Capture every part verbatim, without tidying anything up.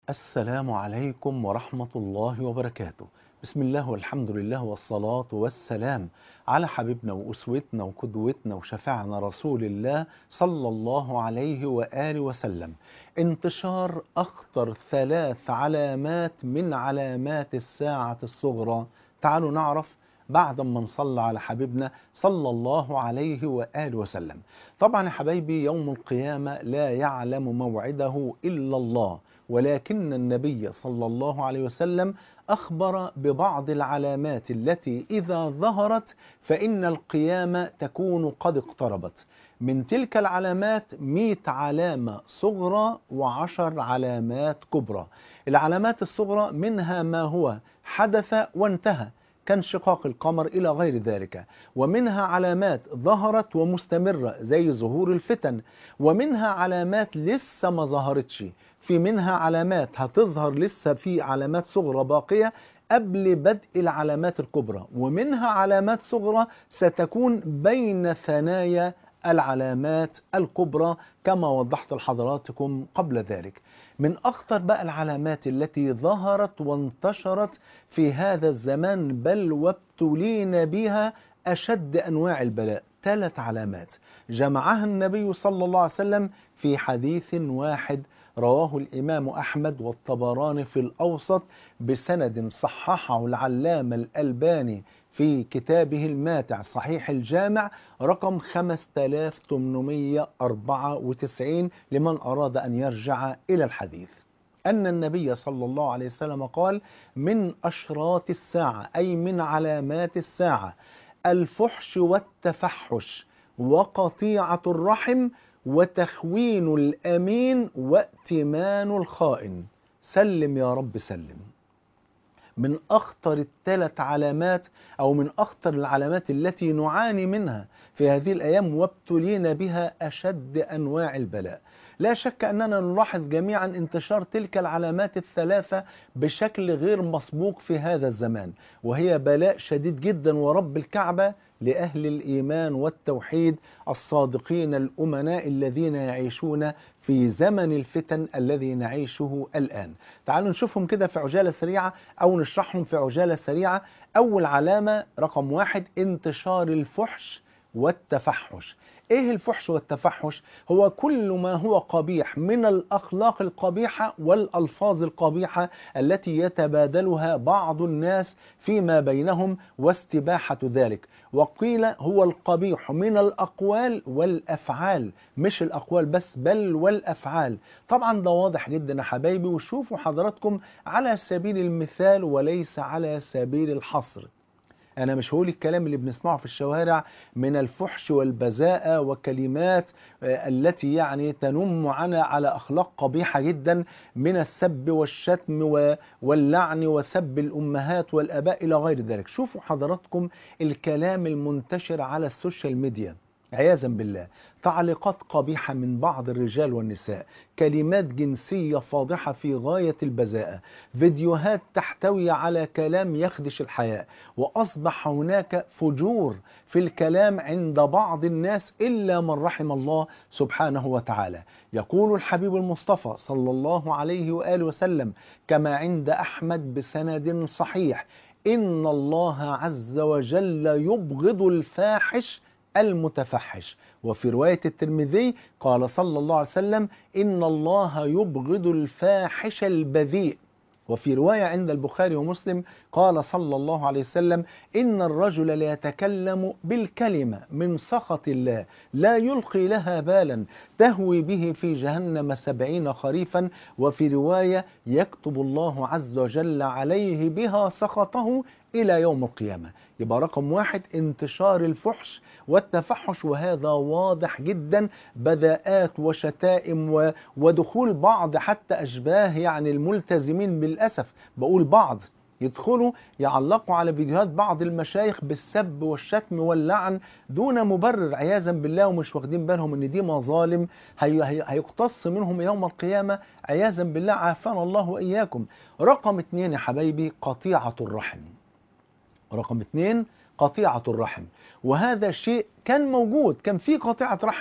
السلام عليكم ورحمة الله وبركاته. بسم الله والحمد لله والصلاة والسلام على حبيبنا وأسوتنا وقدوتنا وشفيعنا رسول الله صلى الله عليه وآله وسلم. انتشار أخطر ثلاث علامات من علامات الساعة الصغرى. تعالوا نعرف بعد ما نصلى على حبيبنا صلى الله عليه وآله وسلم. طبعا يا حبايبي، يوم القيامة لا يعلم موعده إلا الله، ولكن النبي صلى الله عليه وسلم أخبر ببعض العلامات التي إذا ظهرت فإن القيامة تكون قد اقتربت. من تلك العلامات مئة علامة صغرى وعشر علامات كبرى. العلامات الصغرى منها ما هو حدث وانتهى كانشقاق القمر إلى غير ذلك، ومنها علامات ظهرت ومستمرة زي ظهور الفتن، ومنها علامات لسه ما ظهرتش، في منها علامات هتظهر لسه، في علامات صغرى باقية قبل بدء العلامات الكبرى، ومنها علامات صغرى ستكون بين ثنايا العلامات الكبرى كما وضحت لحضراتكم قبل ذلك. من أخطر بقى العلامات التي ظهرت وانتشرت في هذا الزمان بل وابتلينا بها أشد أنواع البلاء، ثلاث علامات جمعها النبي صلى الله عليه وسلم في حديث واحد رواه الإمام أحمد والطبراني في الأوسط بسند صححه العلامة الألباني في كتابه الماتع صحيح الجامع رقم خمسة آلاف وثمانمئة وأربعة وتسعين لمن أراد أن يرجع إلى الحديث. أن النبي صلى الله عليه وسلم قال: من أشراط الساعة، أي من علامات الساعة، الفحش والتفحش وقطيعة الرحم وتخوين الأمين وائتمان الخائن. سلم يا رب سلم. من أخطر الثلاث علامات أو من أخطر العلامات التي نعاني منها في هذه الأيام وابتلينا بها أشد أنواع البلاء. لا شك أننا نلاحظ جميعا انتشار تلك العلامات الثلاثة بشكل غير مسبوق في هذا الزمان، وهي بلاء شديد جدا، ورب الكعبة لأهل الإيمان والتوحيد الصادقين الأمناء الذين يعيشون في زمن الفتن الذي نعيشه الآن. تعالوا نشوفهم كده في عجالة سريعة أو نشرحهم في عجالة سريعة. أول علامة رقم واحد: انتشار الفحش والتفحش. ايه الفحش والتفحش؟ هو كل ما هو قبيح من الأخلاق القبيحة والألفاظ القبيحة التي يتبادلها بعض الناس فيما بينهم واستباحة ذلك. وقيل هو القبيح من الأقوال والأفعال، مش الأقوال بس بل والأفعال. طبعا ده واضح جدا يا حبايبي، وشوفوا حضراتكم على سبيل المثال وليس على سبيل الحصر. أنا مش هقول الكلام اللي بنسمعه في الشوارع من الفحش والبذاءة وكلمات التي يعني تنم معنا على أخلاق قبيحة جدا من السب والشتم واللعن وسب الأمهات والأباء إلى غير ذلك. شوفوا حضراتكم الكلام المنتشر على السوشيال ميديا عياذا بالله، تعليقات قبيحة من بعض الرجال والنساء، كلمات جنسية فاضحة في غاية البذاءة، فيديوهات تحتوي على كلام يخدش الحياء، وأصبح هناك فجور في الكلام عند بعض الناس إلا من رحم الله سبحانه وتعالى. يقول الحبيب المصطفى صلى الله عليه وآله وسلم كما عند أحمد بسند صحيح: إن الله عز وجل يبغض الفاحش المتفحش. وفي رواية الترمذي قال صلى الله عليه وسلم: إن الله يبغض الفاحش البذيء. وفي رواية عند البخاري ومسلم قال صلى الله عليه وسلم: إن الرجل ليتكلم بالكلمة من سخط الله لا يلقي لها بالا تهوي به في جهنم سبعين خريفا. وفي رواية: يكتب الله عز وجل عليه بها سخطه إلى يوم القيامة. يبقى رقم واحد انتشار الفحش والتفحش، وهذا واضح جدا، بذاءات وشتائم ودخول بعض حتى أشباه يعني الملتزمين، بالأسف بقول بعض، يدخلوا يعلقوا على فيديوهات بعض المشايخ بالسب والشتم واللعن دون مبرر عياذا بالله، ومش واخدين بالهم ان دي مظالم هيقتص منهم يوم القيامة عياذا بالله، عافانا الله وإياكم. رقم اتنين يا حبايبي: قطيعة الرحم. رقم اتنين قطيعة الرحم، وهذا شيء كان موجود، كان في قطيعة رحم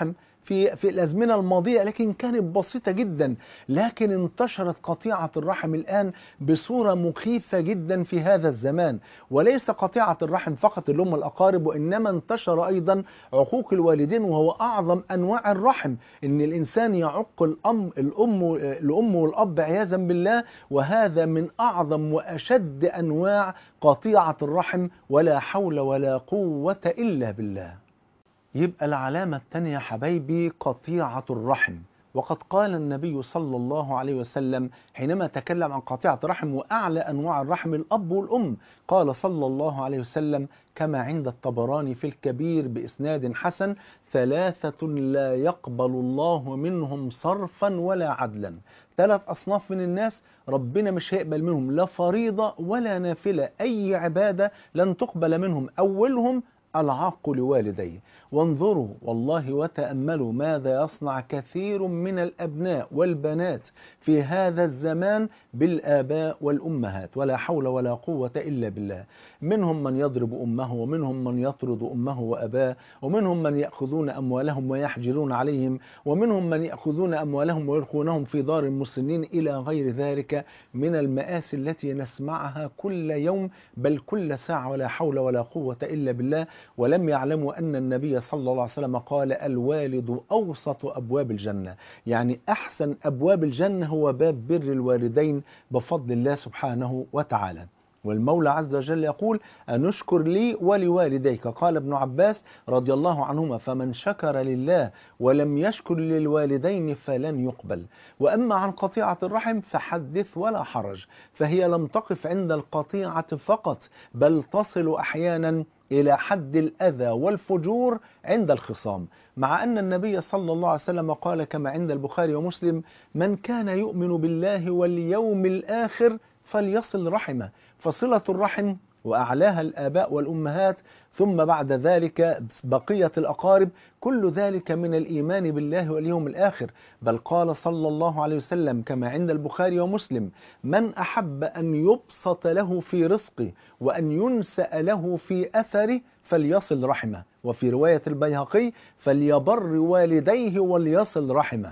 في في الأزمنة الماضية، لكن كانت بسيطة جدا. لكن انتشرت قطيعة الرحم الآن بصورة مخيفة جدا في هذا الزمان. وليس قطيعة الرحم فقط اللي هم الأقارب، وإنما انتشر أيضا عقوق الوالدين، وهو أعظم أنواع الرحم. إن الإنسان يعق الأم الأم الأم والأب عياذا بالله، وهذا من أعظم وأشد أنواع قطيعة الرحم، ولا حول ولا قوة إلا بالله. يبقى العلامة الثانية يا حبايبي قطيعة الرحم. وقد قال النبي صلى الله عليه وسلم حينما تكلم عن قطيعة الرحم وأعلى أنواع الرحم الأب والأم، قال صلى الله عليه وسلم كما عند الطبراني في الكبير بإسناد حسن: ثلاثة لا يقبل الله منهم صرفا ولا عدلا. ثلاث أصناف من الناس ربنا مش هيقبل منهم لا فريضة ولا نافلة، أي عبادة لن تقبل منهم. أولهم العاق لوالديه. وانظروا والله وتأملوا ماذا يصنع كثير من الأبناء والبنات في هذا الزمان بالآباء والأمهات، ولا حول ولا قوة إلا بالله. منهم من يضرب أمه، ومنهم من يطرد أمه وأباه، ومنهم من يأخذون أموالهم ويحجرون عليهم، ومنهم من يأخذون أموالهم ويلقونهم في دار المسنين، إلى غير ذلك من المآسي التي نسمعها كل يوم بل كل ساعة، ولا حول ولا قوة إلا بالله. ولم يعلموا أن النبي صلى الله عليه وسلم قال: الوالد أوسط أبواب الجنة. يعني أحسن أبواب الجنة هو باب بر الوالدين بفضل الله سبحانه وتعالى. والمولى عز وجل يقول: أنشكر لي ولوالديك. قال ابن عباس رضي الله عنهما: فمن شكر لله ولم يشكر للوالدين فلن يقبل. وأما عن قطيعة الرحم فحدث ولا حرج، فهي لم تقف عند القطيعة فقط، بل تصل أحيانا إلى حد الأذى والفجور عند الخصام. مع أن النبي صلى الله عليه وسلم قال كما عند البخاري ومسلم: من كان يؤمن بالله واليوم الآخر فليصل رحمه. فصلة الرحم وأعلاها الآباء والأمهات، ثم بعد ذلك بقية الأقارب، كل ذلك من الإيمان بالله واليوم الآخر. بل قال صلى الله عليه وسلم كما عند البخاري ومسلم: من أحب أن يبسط له في رزقه وأن ينسأ له في أثره فليصل رحمه. وفي رواية البيهقي: فليبر والديه وليصل رحمه.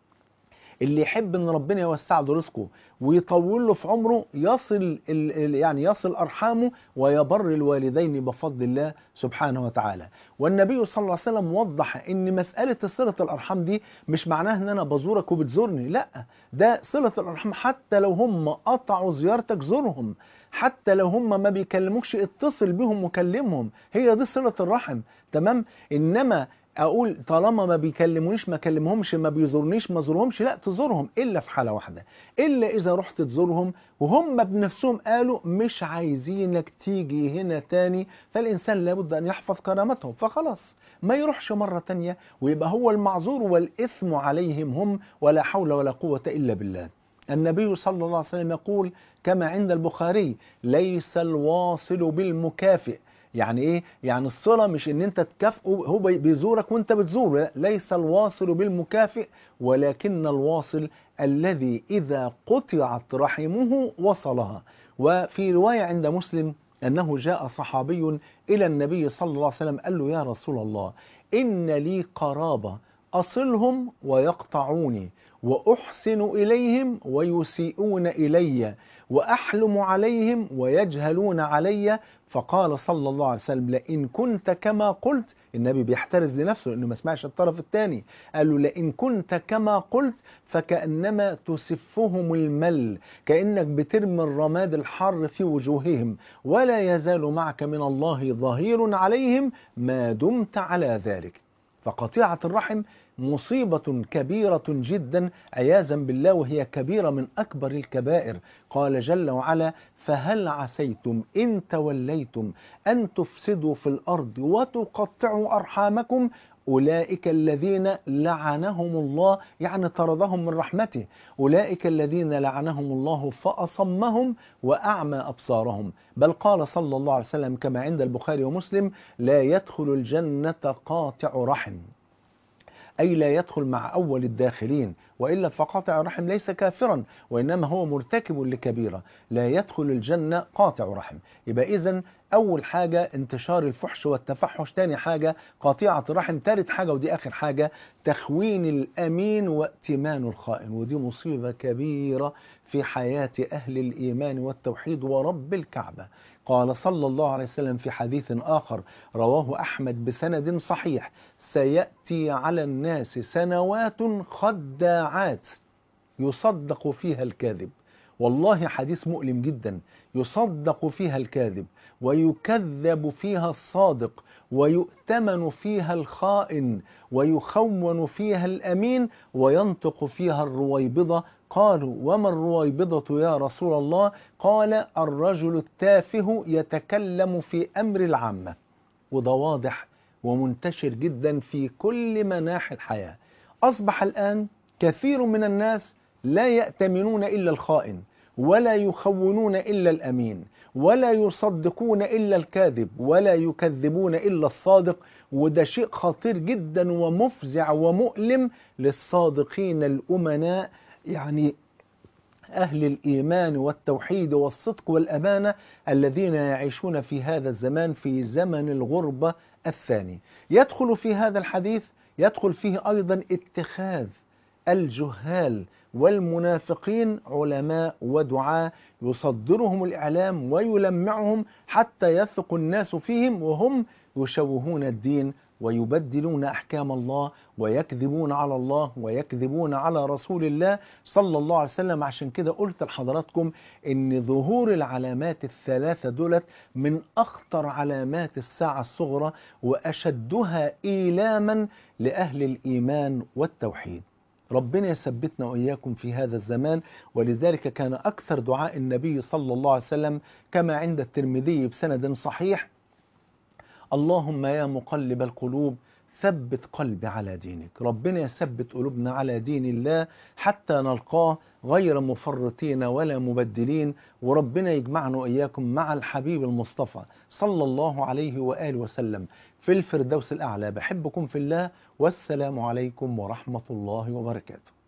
اللي يحب ان ربنا يوسع له رزقه ويطول له في عمره يصل يعني يصل ارحامه ويبر الوالدين بفضل الله سبحانه وتعالى. والنبي صلى الله عليه وسلم وضح ان مسألة صلة الارحام دي مش معناها ان انا بزورك وبتزورني، لا، ده صلة الارحام حتى لو هم قطعوا زيارتك زورهم، حتى لو هم ما بيكلموكش اتصل بهم وكلمهم، هي دي صلة الرحم. تمام. انما اقول طالما ما بيكلمونيش ما كلمهمش، ما بيزورنيش ما زورهمش، لا، تزورهم الا في حالة واحدة، الا اذا رحت تزورهم وهم بنفسهم قالوا مش عايزينك تيجي هنا تاني، فالانسان لابد ان يحفظ كرامتهم، فخلاص ما يروحش مرة تانية ويبقى هو المعذور والإثم عليهم هم، ولا حول ولا قوة إلا بالله. النبي صلى الله عليه وسلم يقول كما عند البخاري: ليس الواصل بالمكافئ. يعني ايه؟ يعني الصلة مش ان انت تكافئه، هو بيزورك وانت بتزوره، ليس الواصل بالمكافئ، ولكن الواصل الذي اذا قطعت رحمه وصلها. وفي رواية عند مسلم انه جاء صحابي الى النبي صلى الله عليه وسلم قال له: يا رسول الله، ان لي قرابة اصلهم ويقطعوني، وأحسن إليهم ويسيئون إلي، وأحلم عليهم ويجهلون علي. فقال صلى الله عليه وسلم: لئن كنت كما قلت، النبي بيحترز لنفسه لأنه ما سمعش الطرف الثاني، قال له: لئن كنت كما قلت فكأنما تسفهم المل، كأنك بترمي الرماد الحر في وجوههم، ولا يزال معك من الله ظهير عليهم ما دمت على ذلك. فقطيعة الرحم مصيبة كبيرة جدا عياذا بالله، وهي كبيرة من أكبر الكبائر. قال جل وعلا: فهل عسيتم إن توليتم أن تفسدوا في الأرض وتقطعوا أرحامكم أولئك الذين لعنهم الله، يعني طردهم من رحمته، أولئك الذين لعنهم الله فأصمهم وأعمى أبصارهم. بل قال صلى الله عليه وسلم كما عند البخاري ومسلم: لا يدخل الجنة قاطع رحم، أي لا يدخل مع أول الداخلين، وإلا فقاطع الرحم ليس كافرا، وإنما هو مرتكب لكبيرة، لا يدخل الجنة قاطع رحم. يبقى إذن أول حاجة انتشار الفحش والتفحش، تاني حاجة قاطعة الرحم، تالت حاجة ودي آخر حاجة تخوين الأمين وائتمان الخائن، ودي مصيبة كبيرة في حياة أهل الإيمان والتوحيد ورب الكعبة. قال صلى الله عليه وسلم في حديث آخر رواه أحمد بسند صحيح: سيأتي على الناس سنوات خداعات يصدق فيها الكاذب. والله حديث مؤلم جدا. يصدق فيها الكاذب ويكذب فيها الصادق ويؤتمن فيها الخائن ويخون فيها الأمين وينطق فيها الرويبضة. قالوا وما الرويبضة يا رسول الله؟ قال الرجل التافه يتكلم في أمر العامة. وده واضح ومنتشر جدا في كل مناحي الحياة. أصبح الآن كثير من الناس لا يأتمنون إلا الخائن، ولا يخونون إلا الأمين، ولا يصدقون إلا الكاذب، ولا يكذبون إلا الصادق. وده شيء خطير جدا ومفزع ومؤلم للصادقين الأمناء، يعني أهل الإيمان والتوحيد والصدق والأمانة الذين يعيشون في هذا الزمان، في زمن الغربة الثاني. يدخل في هذا الحديث يدخل فيه أيضا اتخاذ الجهال والمنافقين علماء ودعاة يصدرهم الإعلام ويلمعهم حتى يثق الناس فيهم، وهم يشوهون الدين ويبدلون أحكام الله ويكذبون على الله ويكذبون على رسول الله صلى الله عليه وسلم. عشان كده قلت لحضراتكم إن ظهور العلامات الثلاثة دولت من أخطر علامات الساعة الصغرى وأشدها إيلاما لأهل الإيمان والتوحيد. ربنا يثبتنا وإياكم في هذا الزمان. ولذلك كان أكثر دعاء النبي صلى الله عليه وسلم كما عند الترمذي بسند صحيح: اللهم يا مقلب القلوب ثبت قلبي على دينك. ربنا يثبت قلوبنا على دين الله حتى نلقاه غير مفرطين ولا مبدلين، وربنا يجمعنا وإياكم مع الحبيب المصطفى صلى الله عليه وآله وسلم في الفردوس الأعلى. بحبكم في الله، والسلام عليكم ورحمة الله وبركاته.